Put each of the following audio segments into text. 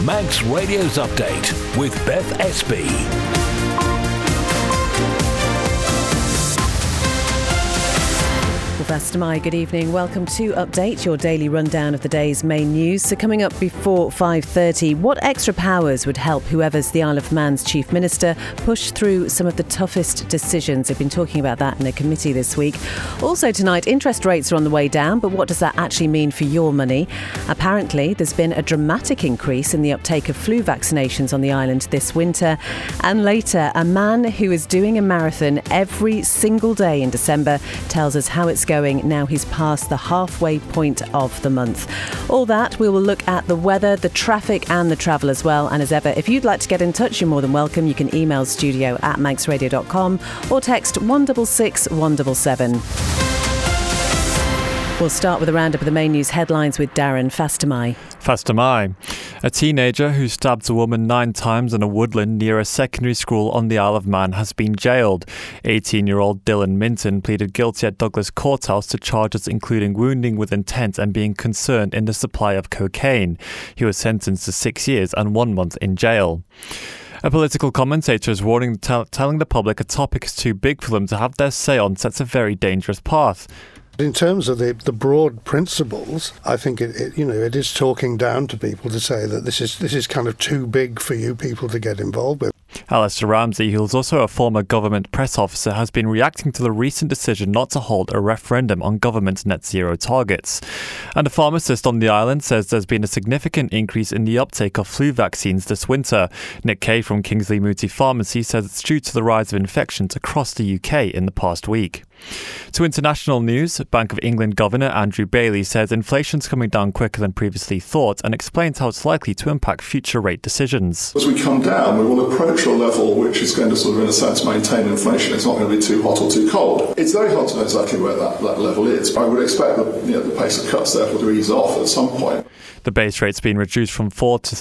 Manx Radio's Update with Beth Espy. Fastamai, good evening. Welcome to Update, your daily rundown of the day's main news. So coming up before 5:30, what extra powers would help whoever's the Isle of Man's Chief Minister push through some of the toughest decisions? They've been talking about that in a committee this week. Also tonight, interest rates are on the way down, but what does that actually mean for your money? Apparently, there's been a dramatic increase in the uptake of flu vaccinations on the island this winter. And later, a man who is doing a marathon every single day in December tells us how it's going now he's past the halfway point of the month. All that, we will look at the weather, the traffic and the travel as well. And as ever, if you'd like to get in touch, you're more than welcome. You can email studio@manxradio.com or text 166 177. We'll start with a roundup of the main news headlines with Darren Fastamai. Fastamai. A teenager who stabbed a woman 9 times in a woodland near a secondary school on the Isle of Man has been jailed. 18-year-old Dylan Minton pleaded guilty at Douglas Courthouse to charges including wounding with intent and being concerned in the supply of cocaine. He was sentenced to 6 years and 1 month in jail. A political commentator is warning, telling the public a topic is too big for them to have their say on sets a very dangerous path. In terms of the broad principles, I think it is talking down to people to say that this is kind of too big for you people to get involved with. Alistair Ramsey, who is also a former government press officer, has been reacting to the recent decision not to hold a referendum on government net zero targets. And a pharmacist on the island says there's been a significant increase in the uptake of flu vaccines this winter. Nick Kay from Kingsley Mooti Pharmacy says it's due to the rise of infections across the UK in the past week. To international news, Bank of England Governor Andrew Bailey says inflation's coming down quicker than previously thought and explains how it's likely to impact future rate decisions. As we come down, we will approach a level which is going to sort of, in a sense, maintain inflation. It's not going to be too hot or too cold. It's very hard to know exactly where that level is. I would expect the pace of cuts therefore to ease off at some point. The base rate's been reduced from 4 to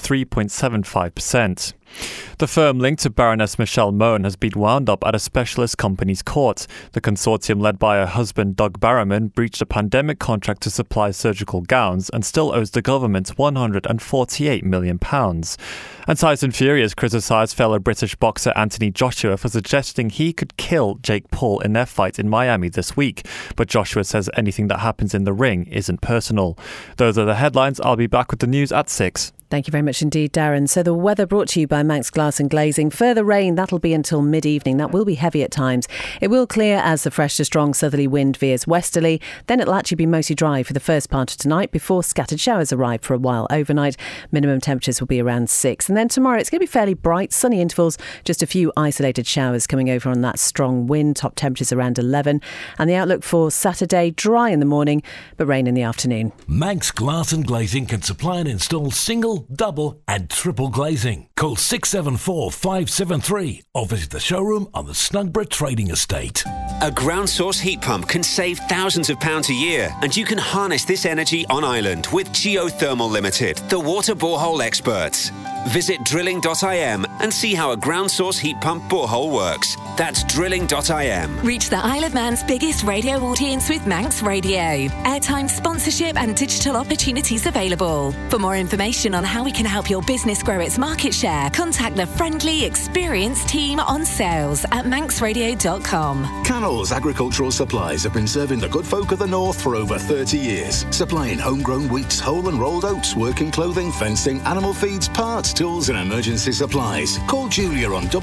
3.75%. The firm linked to Baroness Michelle Mone has been wound up at a specialist company's court. The consortium led by her husband Doug Barrowman breached a pandemic contract to supply surgical gowns and still owes the government £148 million. And Tyson Fury has criticised fellow British boxer Anthony Joshua for suggesting he could kill Jake Paul in their fight in Miami this week. But Joshua says anything that happens in the ring isn't personal. Those are the headlines. I'll be back with the news at 6. Thank you very much indeed, Darren. So the weather brought to you by Manx Glass and Glazing. Further rain, that'll be until mid-evening. That will be heavy at times. It will clear as the fresh to strong southerly wind veers westerly. Then it'll actually be mostly dry for the first part of tonight before scattered showers arrive for a while overnight. Minimum temperatures will be around 6. And then tomorrow it's going to be fairly bright, sunny intervals. Just a few isolated showers coming over on that strong wind. Top temperatures around 11. And the outlook for Saturday, dry in the morning, but rain in the afternoon. Manx Glass and Glazing can supply and install single, double and triple glazing. Call 674 573 or visit the showroom on the Snugborough Trading Estate. A ground source heat pump can save thousands of pounds a year, and you can harness this energy on island with Geothermal Limited, the water borehole experts. Visit drilling.im and see how a ground source heat pump borehole works. That's drilling.im. Reach the Isle of Man's biggest radio audience with Manx Radio. Airtime, sponsorship and digital opportunities available. For more information on how we can help your business grow its market share, contact the friendly, experienced team on sales at manxradio.com. Cannell's Agricultural Supplies have been serving the good folk of the North for over 30 years, supplying homegrown wheats, whole and rolled oats, working clothing, fencing, animal feeds, parts, tools and emergency supplies. Call Julia on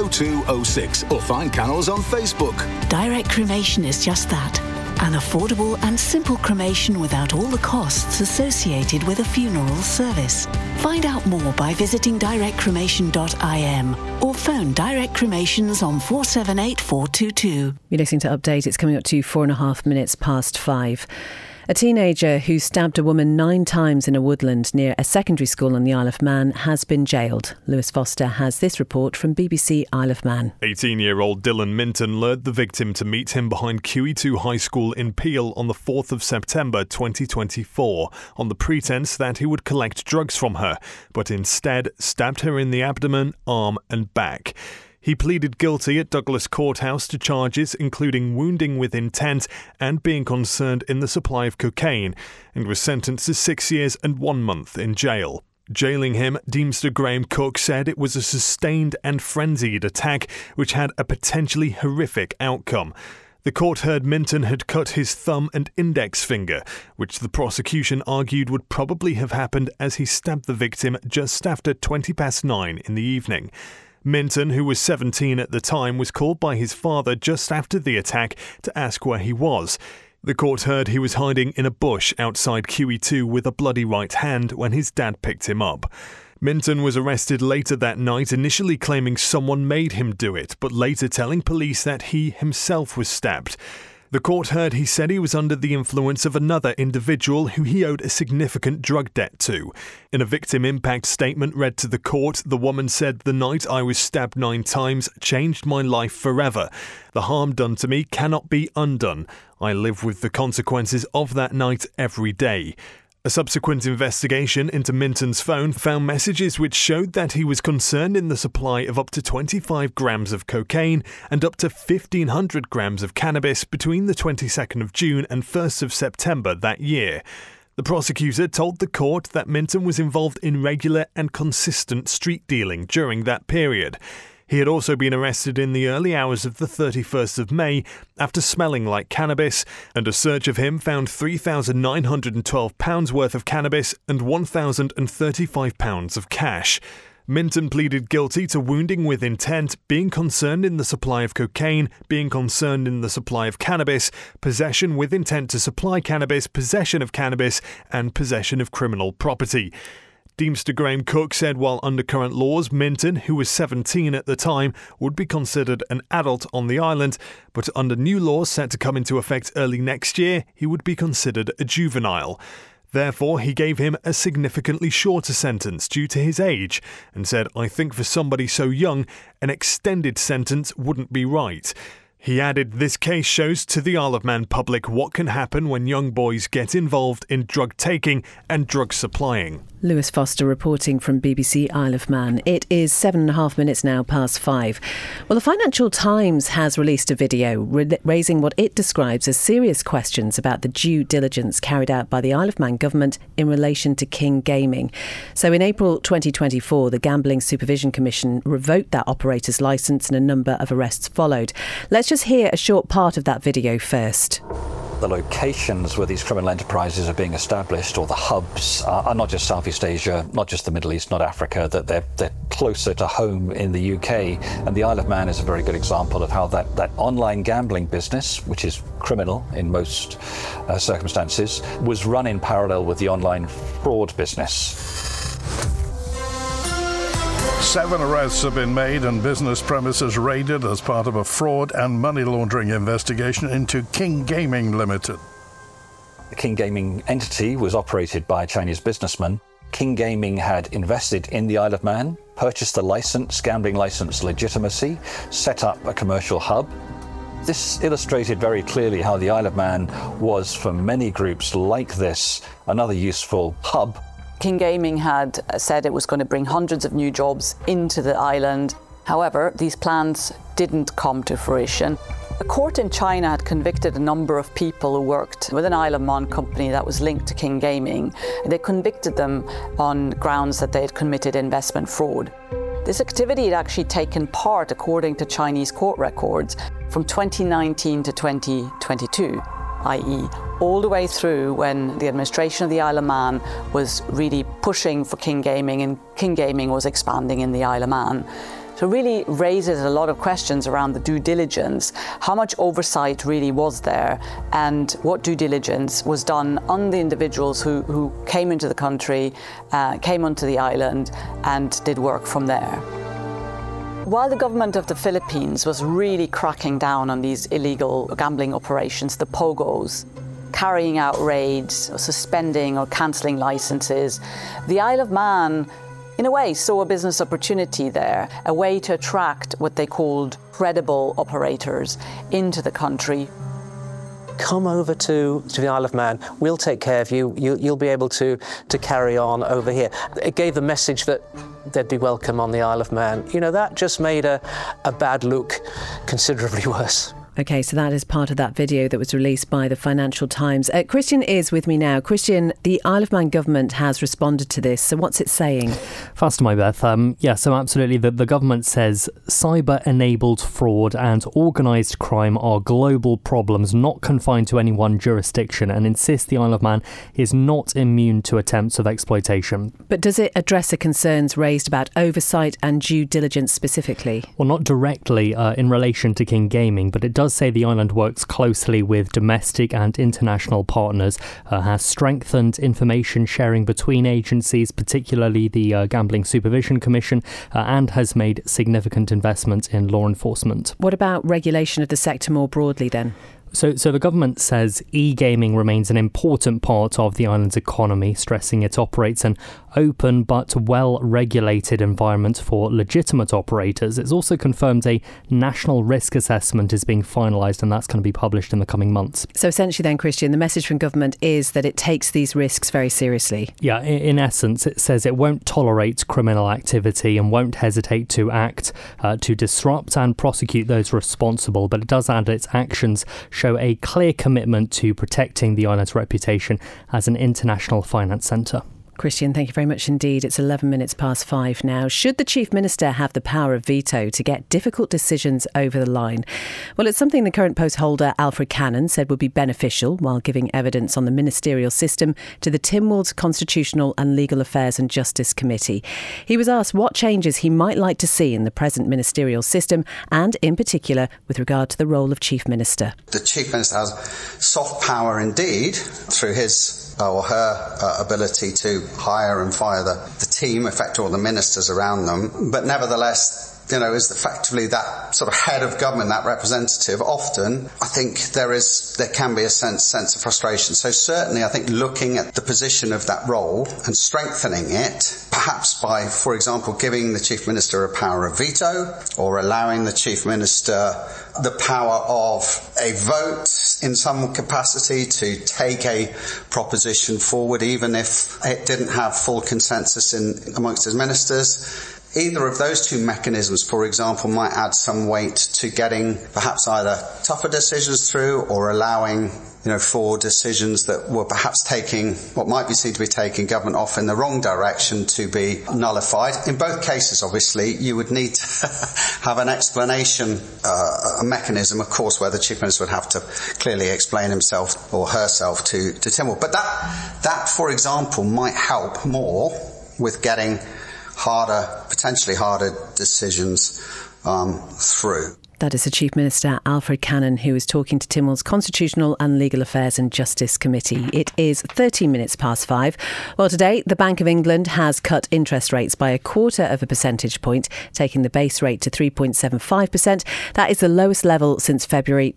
880206 or find Cannell's on Facebook. Direct cremation is just that. An affordable and simple cremation without all the costs associated with a funeral service. Find out more by visiting directcremation.im or phone Direct Cremations on 478 422. You're listening to Update. It's coming up to 4.5 minutes past 5. A teenager who stabbed a woman 9 times in a woodland near a secondary school on the Isle of Man has been jailed. Lewis Foster has this report from BBC Isle of Man. 18-year-old Dylan Minton lured the victim to meet him behind QE2 High School in Peel on the 4th of September 2024 on the pretence that he would collect drugs from her, but instead stabbed her in the abdomen, arm and back. He pleaded guilty at Douglas Courthouse to charges including wounding with intent and being concerned in the supply of cocaine, and was sentenced to 6 years and 1 month in jail. Jailing him, Deemster Graham Cook said it was a sustained and frenzied attack which had a potentially horrific outcome. The court heard Minton had cut his thumb and index finger, which the prosecution argued would probably have happened as he stabbed the victim just after 9:20 in the evening. Minton, who was 17 at the time, was called by his father just after the attack to ask where he was. The court heard he was hiding in a bush outside QE2 with a bloody right hand when his dad picked him up. Minton was arrested later that night, initially claiming someone made him do it, but later telling police that he himself was stabbed. The court heard he said he was under the influence of another individual who he owed a significant drug debt to. In a victim impact statement read to the court, the woman said, "The night I was stabbed 9 times changed my life forever. The harm done to me cannot be undone. I live with the consequences of that night every day." A subsequent investigation into Minton's phone found messages which showed that he was concerned in the supply of up to 25 grams of cocaine and up to 1,500 grams of cannabis between the 22nd of June and 1st of September that year. The prosecutor told the court that Minton was involved in regular and consistent street dealing during that period. He had also been arrested in the early hours of the 31st of May after smelling like cannabis, and a search of him found £3,912 worth of cannabis and £1,035 of cash. Minton pleaded guilty to wounding with intent, being concerned in the supply of cocaine, being concerned in the supply of cannabis, possession with intent to supply cannabis, possession of cannabis, and possession of criminal property. Deemster Graham Cook said while under current laws, Minton, who was 17 at the time, would be considered an adult on the island, but under new laws set to come into effect early next year, he would be considered a juvenile. Therefore, he gave him a significantly shorter sentence due to his age, and said, "I think for somebody so young, an extended sentence wouldn't be right." He added, "This case shows to the Isle of Man public what can happen when young boys get involved in drug taking and drug supplying." Lewis Foster reporting from BBC Isle of Man. It is 7.5 minutes now past 5. Well, the Financial Times has released a video raising what it describes as serious questions about the due diligence carried out by the Isle of Man government in relation to King Gaming. So in April 2024, the Gambling Supervision Commission revoked that operator's licence and a number of arrests followed. Let's just hear a short part of that video first. The locations where these criminal enterprises are being established, or the hubs, are not just Southeast Asia, not just the Middle East, not Africa, that they're closer to home in the UK. And the Isle of Man is a very good example of how that online gambling business, which is criminal in most circumstances, was run in parallel with the online fraud business. 7 arrests have been made and business premises raided as part of a fraud and money laundering investigation into King Gaming Limited. The King Gaming entity was operated by a Chinese businessman. King Gaming had invested in the Isle of Man, purchased the license, gambling license legitimacy, set up a commercial hub. This illustrated very clearly how the Isle of Man was, for many groups like this, another useful hub. King Gaming had said it was going to bring hundreds of new jobs into the island. However, these plans didn't come to fruition. A court in China had convicted a number of people who worked with an Isle of Man company that was linked to King Gaming. They convicted them on grounds that they had committed investment fraud. This activity had actually taken part, according to Chinese court records, from 2019 to 2022. i.e. all the way through when the administration of the Isle of Man was really pushing for King Gaming, and King Gaming was expanding in the Isle of Man. So it really raises a lot of questions around the due diligence. How much oversight really was there, and what due diligence was done on the individuals who came into the country, came onto the island and did work from there. While the government of the Philippines was really cracking down on these illegal gambling operations, the POGOs, carrying out raids, suspending or cancelling licences, the Isle of Man, in a way, saw a business opportunity there, a way to attract what they called credible operators into the country. Come over to the Isle of Man, we'll take care of you, you'll be able to carry on over here. It gave the message that they'd be welcome on the Isle of Man. You know, that just made a bad look considerably worse. OK, so that is part of that video that was released by the Financial Times. Christian is with me now. Christian, the Isle of Man government has responded to this. So what's it saying? Faster, my Beth. So absolutely. The government says cyber-enabled fraud and organised crime are global problems not confined to any one jurisdiction, and insists the Isle of Man is not immune to attempts of exploitation. But does it address the concerns raised about oversight and due diligence specifically? Well, not directly in relation to King Gaming, but it does say the island works closely with domestic and international partners, has strengthened information sharing between agencies, particularly the Gambling Supervision Commission, and has made significant investments in law enforcement. What about regulation of the sector more broadly then? So the government says e-gaming remains an important part of the island's economy, stressing it operates an open but well-regulated environment for legitimate operators. It's also confirmed a national risk assessment is being finalised, and that's going to be published in the coming months. So essentially then, Christian, the message from government is that it takes these risks very seriously. Yeah, in essence, it says it won't tolerate criminal activity and won't hesitate to act to disrupt and prosecute those responsible, but it does add its actions show a clear commitment to protecting the island's reputation as an international finance centre. Christian, thank you very much indeed. It's 11 minutes past 5 now. Should the Chief Minister have the power of veto to get difficult decisions over the line? Well, it's something the current post holder, Alfred Cannon, said would be beneficial while giving evidence on the ministerial system to the Tynwald Constitutional and Legal Affairs and Justice Committee. He was asked what changes he might like to see in the present ministerial system and, in particular, with regard to the role of Chief Minister. The Chief Minister has soft power indeed through his or her ability to hire and fire the team, affect all the ministers around them. But nevertheless, is effectively that sort of head of government, that representative. Often, I think there can be a sense of frustration. So certainly, I think looking at the position of that role and strengthening it, perhaps by, for example, giving the Chief Minister a power of veto or allowing the Chief Minister the power of a vote in some capacity to take a proposition forward, even if it didn't have full consensus amongst his ministers. Either of those two mechanisms, for example, might add some weight to getting perhaps either tougher decisions through or allowing, for decisions that were perhaps taking what might be seen to be taking government off in the wrong direction to be nullified. In both cases, obviously, you would need to have an explanation, a mechanism, of course, where the Chief Minister would have to clearly explain himself or herself to Tynwald. But that, for example, might help more with getting potentially harder decisions through. That is the Chief Minister, Alfred Cannon, who is talking to Tynwald's Constitutional and Legal Affairs and Justice Committee. It is 13 minutes past 5. Well, today, the Bank of England has cut interest rates by 0.25 percentage point, taking the base rate to 3.75%. That is the lowest level since February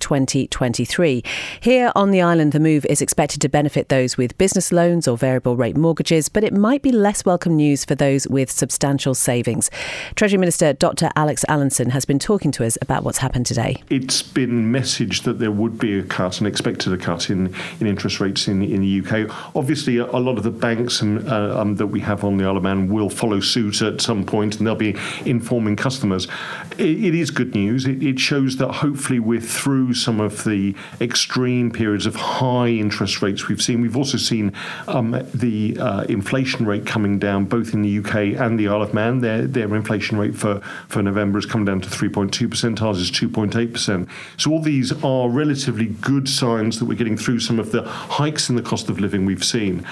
2023. Here on the island, the move is expected to benefit those with business loans or variable rate mortgages, but it might be less welcome news for those with substantial savings. Treasury Minister Dr. Alex Allinson has been talking to us about what's happened today. It's been messaged that there would be a cut and expected a cut in interest rates in the UK. Obviously, a lot of the banks that we have on the Isle of Man will follow suit at some point, and they'll be informing customers. It is good news. It shows that hopefully we're through some of the extreme periods of high interest rates we've seen. We've also seen the inflation rate coming down both in the UK and the Isle of Man. Their inflation rate for November has come down to 3.2%. Ours is 2.8%. So all these are relatively good signs that we're getting through some of the hikes in the cost of living we've seen.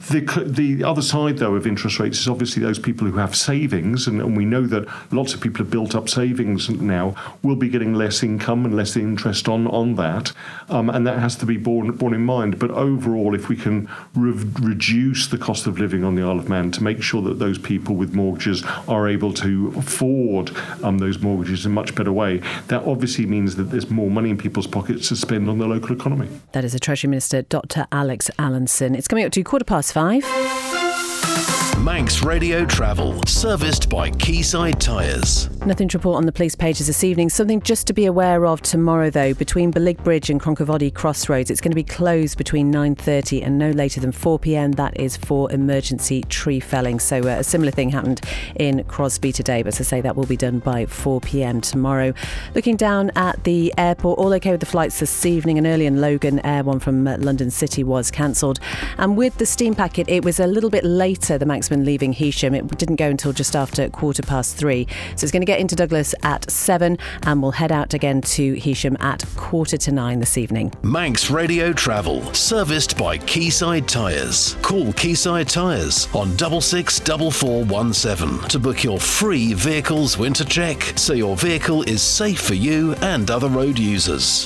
The other side, though, of interest rates is obviously those people who have savings, and we know that lots of people have built up savings now, will be getting less income and less interest on that, and that has to be borne in mind. But overall, if we can reduce the cost of living on the Isle of Man to make sure that those people with mortgages are able to afford those mortgages in a much better way, that obviously means that there's more money in people's pockets to spend on the local economy. That is the Treasury Minister, Dr. Alex Allinson. It's coming up to 5:15. Manx Radio Travel, serviced by Quayside Tyres. Nothing to report on the police pages this evening. Something just to be aware of tomorrow, though. Between Belig Bridge and Cronkovody Crossroads, it's going to be closed between 9:30 and no later than 4 p.m. That is for emergency tree felling. So a similar thing happened in Crosby today, but as I say, that will be done by 4 p.m. tomorrow. Looking down at the airport, all okay with the flights this evening. An early and Logan Air one from London City was cancelled. And with the steam packet, it was a little bit later, the Manxman leaving Heysham. It didn't go until just after 3:15. So it's going to get into Douglas at 7 and we'll head out again to Heysham at 9:15 this evening. Manx Radio Travel, serviced by Quayside Tyres. Call Quayside Tyres on 664417 to book your free vehicles winter check so your vehicle is safe for you and other road users.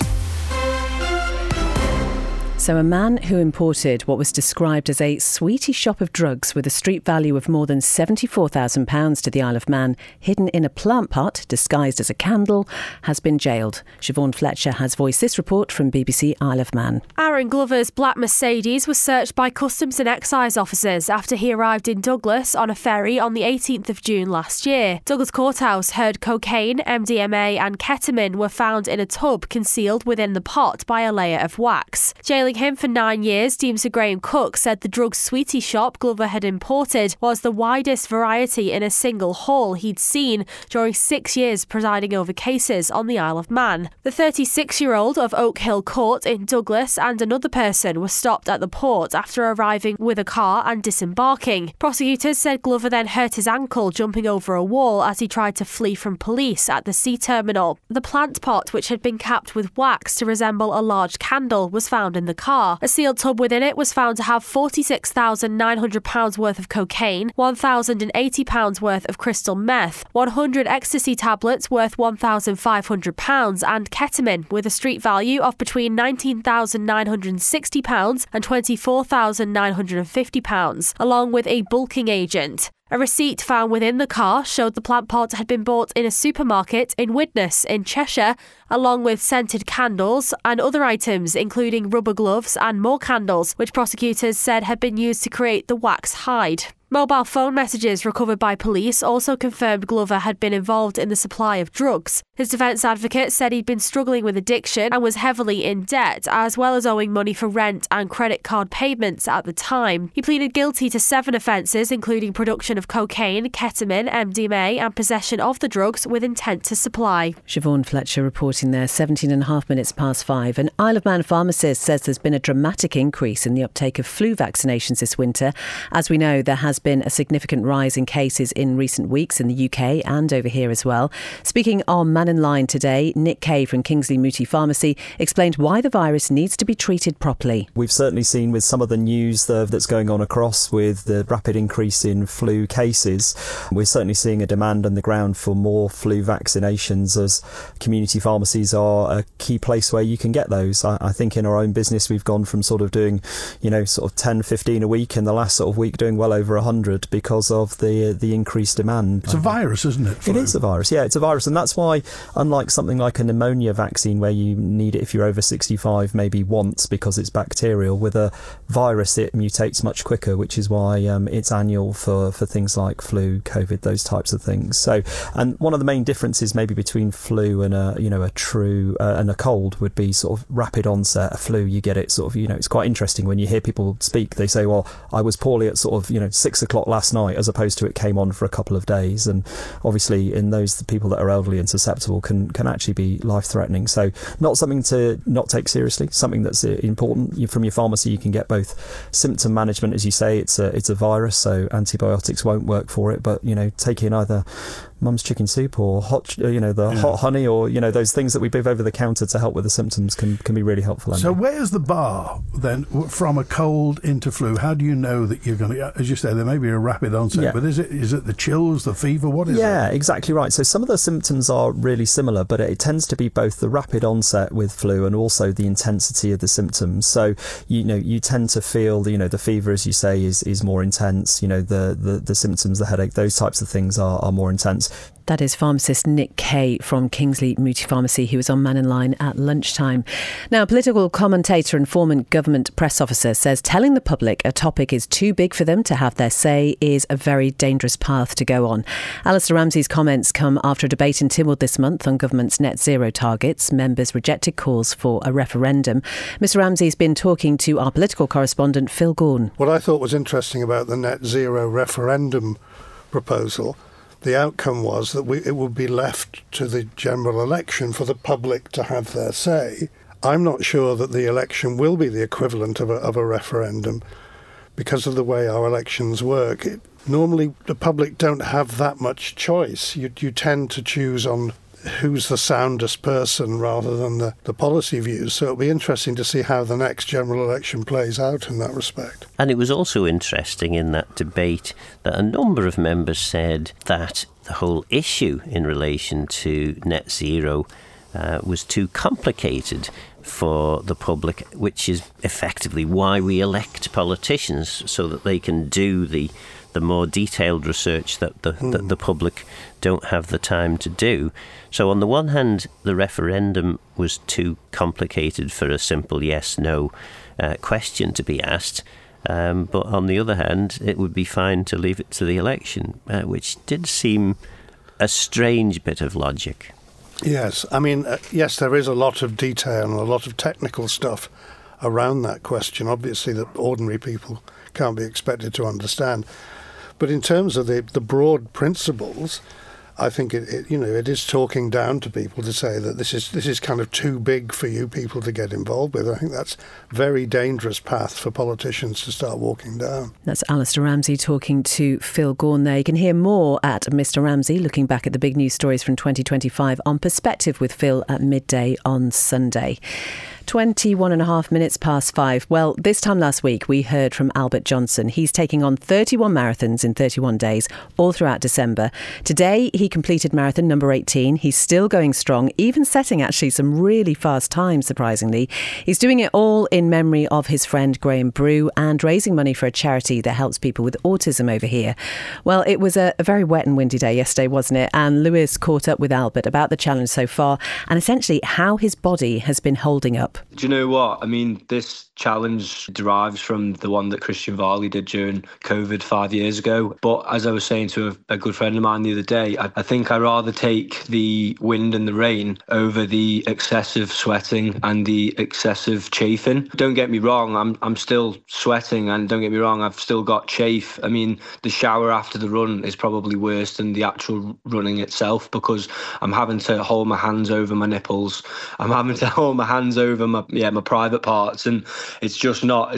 So a man who imported what was described as a sweetie shop of drugs with a street value of more than £74,000 to the Isle of Man, hidden in a plant pot disguised as a candle, has been jailed. Siobhan Fletcher has voiced this report from BBC Isle of Man. Aaron Glover's black Mercedes was searched by Customs and Excise officers after he arrived in Douglas on a ferry on the 18th of June last year. Douglas Courthouse heard cocaine, MDMA and ketamine were found in a tub concealed within the pot by a layer of wax. Jailing him for 9 years, Deemster Graham Cook said the drug sweetie shop Glover had imported was the widest variety in a single haul he'd seen during 6 years presiding over cases on the Isle of Man. The 36-year-old of Oak Hill Court in Douglas and another person were stopped at the port after arriving with a car and disembarking. Prosecutors said Glover then hurt his ankle jumping over a wall as he tried to flee from police at the sea terminal. The plant pot, which had been capped with wax to resemble a large candle, was found in the car. A sealed tub within it was found to have £46,900 worth of cocaine, £1,080 worth of crystal meth, 100 ecstasy tablets worth £1,500 and ketamine with a street value of between £19,960 and £24,950, along with a bulking agent. A receipt found within the car showed the plant pot had been bought in a supermarket in Widnes in Cheshire, along with scented candles and other items including rubber gloves and more candles, which prosecutors said had been used to create the wax hide. Mobile phone messages recovered by police also confirmed Glover had been involved in the supply of drugs. His defence advocate said he'd been struggling with addiction and was heavily in debt, as well as owing money for rent and credit card payments at the time. He pleaded guilty to 7 offences, including production of cocaine, ketamine, MDMA and possession of the drugs with intent to supply. Siobhan Fletcher reporting there, 5:17. An Isle of Man pharmacist says there's been a dramatic increase in the uptake of flu vaccinations this winter. As we know, there has been a significant rise in cases in recent weeks in the UK and over here as well. Speaking on Man in Line today, Nick Kay from Kingsley Mooti Pharmacy explained why the virus needs to be treated properly. We've certainly seen with some of the news that's going on across with the rapid increase in flu cases, we're certainly seeing a demand on the ground for more flu vaccinations, as community pharmacies are a key place where you can get those. I think in our own business we've gone from sort of doing 10, 15 a week, in the last sort of week doing well over 100 because of the increased demand. It's a virus, isn't it? It is a virus, yeah, it's a virus, and that's why, unlike something like a pneumonia vaccine where you need it if you're over 65 maybe once because it's bacterial, with a virus it mutates much quicker, which is why it's annual for things like flu, COVID, those types of things. So, and one of the main differences maybe between flu and a true and a cold would be sort of rapid onset. A flu, you get it sort of, it's quite interesting when you hear people speak. They say, well, I was poorly at sort of 6 o'clock last night, as opposed to it came on for a couple of days. And obviously in those, the people that are elderly and susceptible can actually be life-threatening. So not something to not take seriously, something that's important. From your pharmacy you can get both symptom management, as you say, it's a virus, so antibiotics won't work for it, but taking either mum's chicken soup or hot honey, or those things that we give over the counter to help with the symptoms can be really helpful. So where's the bar then from a cold into flu? How do you know that you're going to, as you say, there may be a rapid onset, but is it the chills, the fever, what is it? Yeah, exactly right. So some of the symptoms are really similar, but it tends to be both the rapid onset with flu and also the intensity of the symptoms. So you tend to feel the fever, as you say, is more intense. The symptoms, the headache, those types of things are more intense. That is pharmacist Nick Kay from Kingsley Mooti Pharmacy, who was on Mannin Line at lunchtime. Now, a political commentator and former government press officer says telling the public a topic is too big for them to have their say is a very dangerous path to go on. Alistair Ramsey's comments come after a debate in Tynwald this month on government's net zero targets. Members rejected calls for a referendum. Mr Ramsey's been talking to our political correspondent Phil Gaughan. What I thought was interesting about the net zero referendum proposal, the outcome was that it would be left to the general election for the public to have their say. I'm not sure that the election will be the equivalent of a referendum because of the way our elections work. Normally, the public don't have that much choice. You tend to choose on who's the soundest person rather than the policy views. So it'll be interesting to see how the next general election plays out in that respect. And it was also interesting in that debate that a number of members said that the whole issue in relation to net zero was too complicated for the public, which is effectively why we elect politicians, so that they can do the more detailed research that the public don't have the time to do. So on the one hand, the referendum was too complicated for a simple yes-no question to be asked. But on the other hand, it would be fine to leave it to the election, which did seem a strange bit of logic. Yes, I mean, yes, there is a lot of detail and a lot of technical stuff around that question, obviously, that ordinary people can't be expected to understand. But in terms of the broad principles, I think it is talking down to people to say that this is kind of too big for you people to get involved with. I think that's a very dangerous path for politicians to start walking down. That's Alistair Ramsey talking to Phil Gaughan there. You can hear more at Mr Ramsey, looking back at the big news stories from 2025 on Perspective with Phil at midday on Sunday. 21 and a half minutes past 5. Well, this time last week, we heard from Albert Johnson. He's taking on 31 marathons in 31 days, all throughout December. Today, he completed marathon number 18. He's still going strong, even setting actually some really fast times, surprisingly. He's doing it all in memory of his friend Graham Brew and raising money for a charity that helps people with autism over here. Well, it was a very wet and windy day yesterday, wasn't it? And Lewis caught up with Albert about the challenge so far and essentially how his body has been holding up. Do you know what? I mean, this challenge derives from the one that Christian Varley did during COVID 5 years ago. But as I was saying to a good friend of mine the other day, I think I'd rather take the wind and the rain over the excessive sweating and the excessive chafing. Don't get me wrong, I'm still sweating, and don't get me wrong, I've still got chafe. I mean, the shower after the run is probably worse than the actual running itself, because I'm having to hold my hands over my nipples. I'm having to hold my hands over my private parts, and it's just not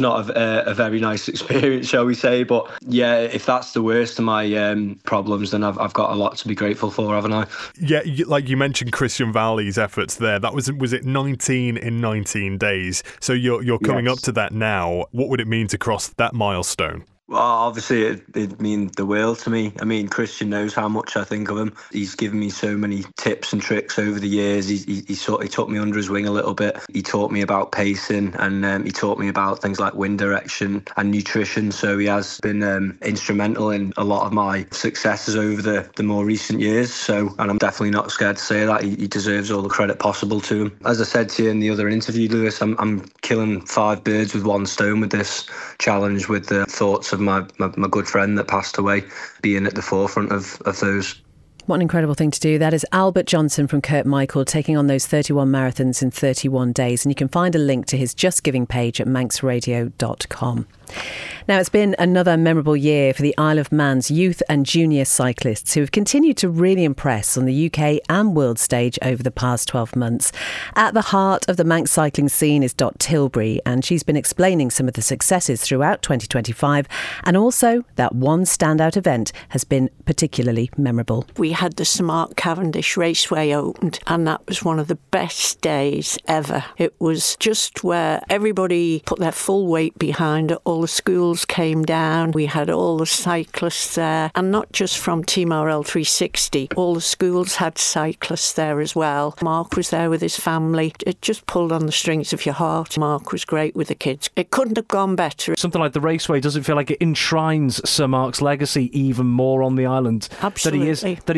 a very nice experience, shall we say. But yeah, if that's the worst of my problems, then I've got a lot to be grateful for, haven't I? Yeah, like you mentioned Christian Varley's efforts there. That was it 19 in 19 days. So you're coming up to that now. What would it mean to cross that milestone? Well, obviously it'd mean the world to me. I mean, Christian knows how much I think of him. He's given me so many tips and tricks over the years. He took me under his wing a little bit. He taught me about pacing, and he taught me about things like wind direction and nutrition. So he has been instrumental in a lot of my successes over the more recent years. So, and I'm definitely not scared to say that. He deserves all the credit possible to him. As I said to you in the other interview, Lewis, I'm killing 5 birds with one stone with this challenge, with the thoughts of my good friend that passed away being at the forefront of those. What an incredible thing to do. That is Albert Johnson from Kirk Michael taking on those 31 marathons in 31 days. And you can find a link to his Just Giving page at manxradio.com. Now, it's been another memorable year for the Isle of Man's youth and junior cyclists who have continued to really impress on the UK and world stage over the past 12 months. At the heart of the Manx cycling scene is Dot Tilbury, and she's been explaining some of the successes throughout 2025, and also that one standout event has been particularly memorable. We had the St Mark Cavendish Raceway opened, and that was one of the best days ever. It was just where everybody put their full weight behind it. All the schools came down. We had all the cyclists there, and not just from Team RL 360. All the schools had cyclists there as well. Mark was there with his family. It just pulled on the strings of your heart. Mark was great with the kids. It couldn't have gone better. Something like the Raceway doesn't feel like it enshrines Sir Mark's legacy even more on the island. Absolutely. That he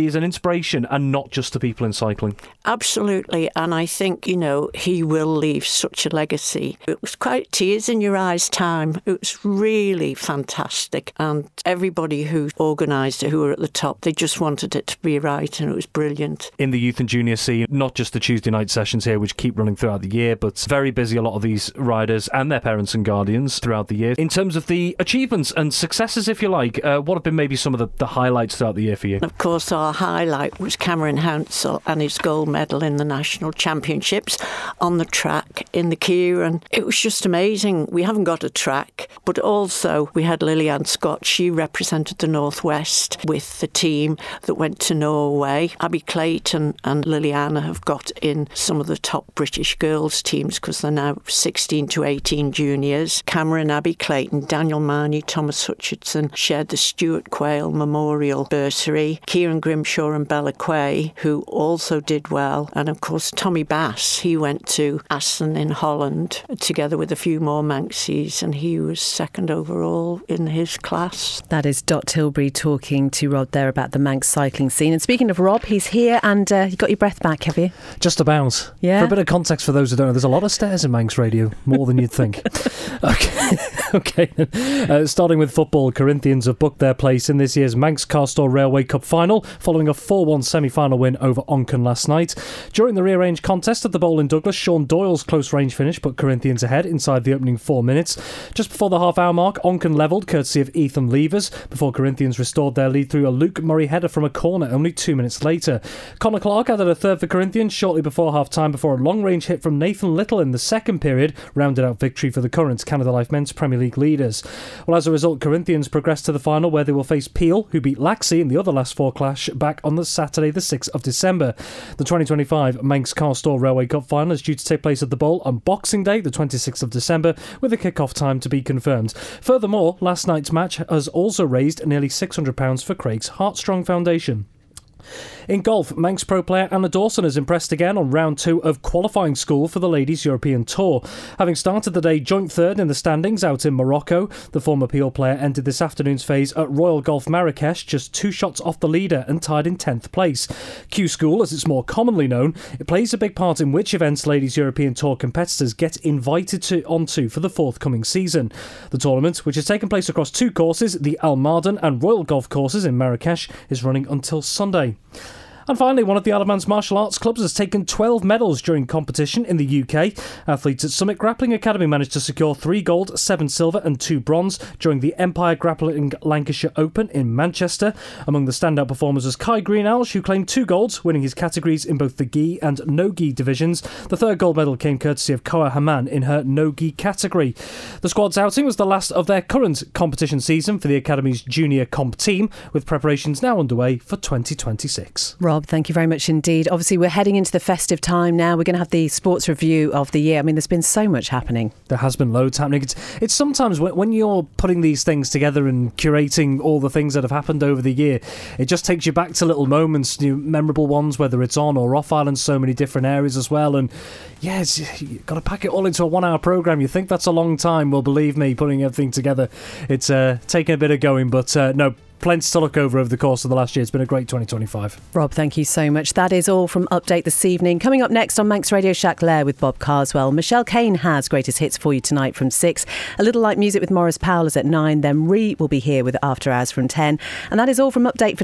is an inspiration and not just to people in cycling. Absolutely, and I think, he will leave such a legacy. It was quite tears in your eyes time. It was really fantastic, and everybody who organised it, who were at the top, they just wanted it to be right, and it was brilliant. In the youth and junior scene, not just the Tuesday night sessions here, which keep running throughout the year, but very busy, a lot of these riders and their parents and guardians throughout the year. In terms of the achievements and successes, if you like, what have been maybe some of the highlights throughout the year for you? Of course, our highlight was Cameron Hounsell and his gold medal in the National Championships on the track in the Keirin. It was just amazing. We haven't got a track, but also we had Lillian Scott. She represented the Northwest with the team that went to Norway. Abby Clayton and Liliana have got in some of the top British girls teams because they're now 16 to 18 juniors. Cameron, Abby Clayton, Daniel Marnie, Thomas Hutchinson shared the Stuart Quayle Memorial Bursary. Kieran Grimshaw and Bella Quay, who also did well. And of course, Tommy Bass, he went to Assen in Holland together with a few more Manxies, and he was second overall in his class. That is Dot Tilbury talking to Rob there about the Manx cycling scene. And speaking of Rob, he's here, and you got your breath back, have you? Just about. Yeah. For a bit of context for those who don't know, there's a lot of stairs in Manx Radio, more than you'd think. Okay. Starting with football, Corinthians have booked their place in this year's Manx Carstore Railway Cup final, following a 4-1 semi-final win over Onken last night. During the rearranged contest at the Bowl in Douglas, Sean Doyle's close-range finish put Corinthians ahead inside the opening 4 minutes. Just before the half-hour mark, Onken levelled, courtesy of Ethan Levers, before Corinthians restored their lead through a Luke Murray header from a corner only 2 minutes later. Connor Clark added a third for Corinthians shortly before half-time, before a long-range hit from Nathan Little in the second period rounded out victory for the current Canada Life Men's Premier League leaders. Well, as a result, Corinthians progressed to the final, where they will face Peel, who beat Laxey in the other last four clash back on the Saturday the 6th of December. The 2025 Manx Carstore Railway Cup final is due to take place at the Bowl on Boxing Day, the 26th of December, with a kick-off time to be confirmed. Furthermore, last night's match has also raised nearly £600 for Craig's Heartstrong Foundation. In golf, Manx pro player Anna Dawson has impressed again on round 2 of qualifying school for the Ladies European Tour. Having started the day joint third in the standings out in Morocco, the former Peel player entered this afternoon's phase at Royal Golf Marrakesh just 2 shots off the leader and tied in 10th place. Q School, as it's more commonly known, it plays a big part in which events Ladies European Tour competitors get invited onto for the forthcoming season. The tournament, which has taken place across 2 courses, the Al Mardan and Royal Golf courses in Marrakesh, is running until Sunday. And finally, one of the Isle of Man's martial arts clubs has taken 12 medals during competition in the UK. Athletes at Summit Grappling Academy managed to secure 3 gold, 7 silver and 2 bronze during the Empire Grappling Lancashire Open in Manchester. Among the standout performers was Kai Greenhalgh, who claimed 2 golds, winning his categories in both the gi and no-gi divisions. The third gold medal came courtesy of Koa Haman in her no-gi category. The squad's outing was the last of their current competition season for the Academy's junior comp team, with preparations now underway for 2026. Rob, thank you very much indeed. Obviously, we're heading into the festive time now. We're going to have the sports review of the year. I mean, there's been so much happening. There has been loads happening. It's sometimes when you're putting these things together and curating all the things that have happened over the year, it just takes you back to little moments, memorable ones, whether it's on or off island, so many different areas as well. And yeah, you've got to pack it all into a 1-hour programme. You think that's a long time. Well, believe me, putting everything together, it's taken a bit of going, but no, plenty to look over the course of the last year. It's been a great 2025. Rob, thank you so much. That is all from Update this evening. Coming up next on Manx Radio Shack Lair with Bob Carswell, Michelle Kane has greatest hits for you tonight from 6. A little light music with Maurice Powell is at 9. Then Ree will be here with After Hours from 10. And that is all from Update for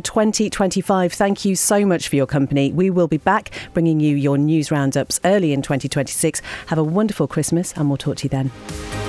2025. Thank you so much for your company. We will be back bringing you your news roundups early in 2026. Have a wonderful Christmas and we'll talk to you then.